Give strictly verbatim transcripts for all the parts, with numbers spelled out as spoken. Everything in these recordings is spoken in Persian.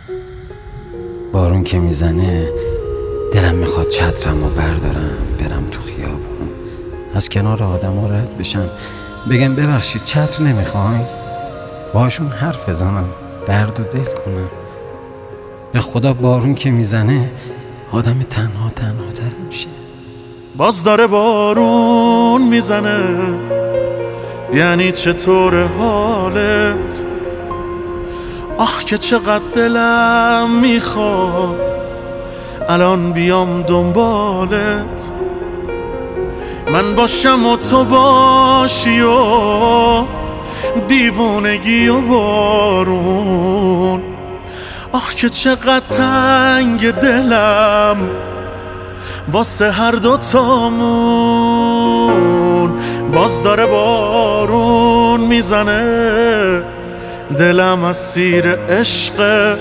بارون که میزنه دلم میخواد چترم رو بردارم برم تو خیابون، از کنار آدم ها رد بشم، بگم ببخشید چتر نمیخواین، باشون حرف بزنم، درد و دل کنم. به خدا بارون که میزنه آدم تنها تنها تر میشه. باز داره بارون میزنه، یعنی چطور حالت؟ آخ که چقدر دلم میخواد الان بیام دنبالت، من باشم و تو باشی و دیوونگی و بارون. آخ که چقدر تنگ دلم واسه هر دوتامون. باز داره بارون میزنه، دلم اسیر عشقه،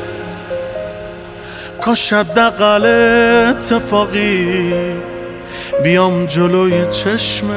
کاش حداقل اتفاقی بیام جلوی چشمت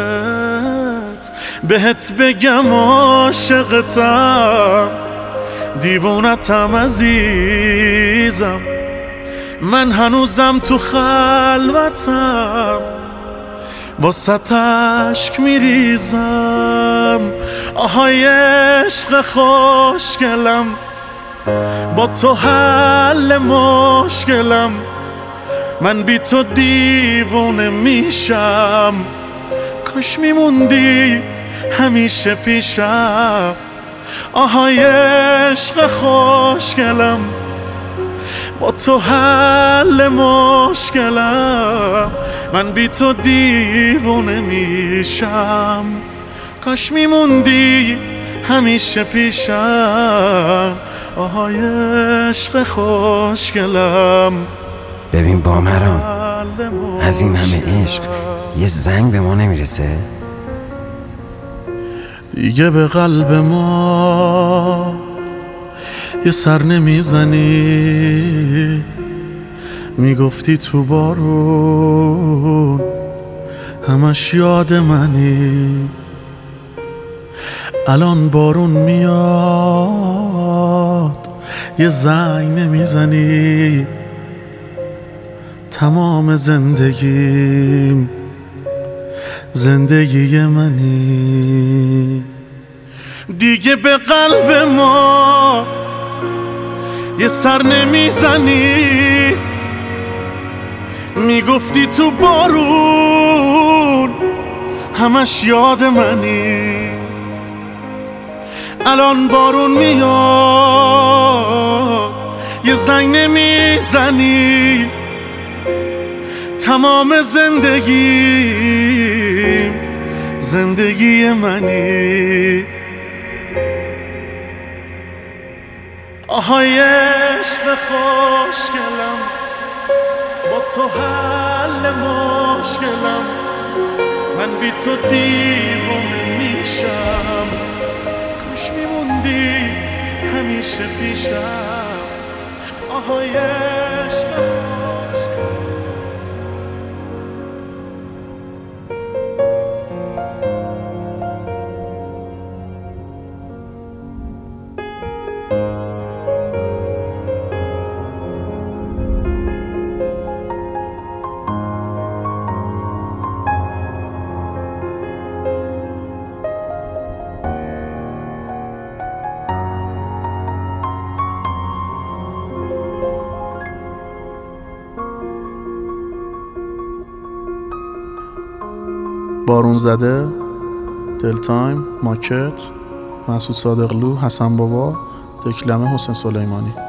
بهت بگم عاشقتم، دیوونتم عزیزم، من هنوزم تو خلوتم واسه اشک میریزم. آهای عشق خوشگلم، با تو حل مشکلم، من بی تو دیوونه میشم، کاش میموندی همیشه پیشم. آهای عشق خوشگلم، با تو حل مشکلم، من بی تو دیوونه میشم، کاش میموندی همیشه پیشم. آهای عشق خوشگلم. ببین بامرام، از این همه عشق یه زنگ به ما نمیرسه؟ دیگه به قلب ما یه سر نمیزنی، میگفتی تو بارون همش یاد منی، الان بارون میاد یه زنگ نمیزنی، تمام زندگیم زندگی منی. دیگه به قلب ما یه سر نمیزنی، میگفتی تو بارون همش یاد منی، الان بارون میاد یه زنگ نمیزنی، تمام زندگیم زندگی منی. آهای عشق خوشگلم، با تو حل مشکلم، من بی تو دیوونه میشم، کاش میموندی همیشه پیشم. آهای عشق خوشگلم. بارون زده، دل تایم، ماکت، مسعود صادقلو، حسن بابا، دکلمه، حسین سلیمانی.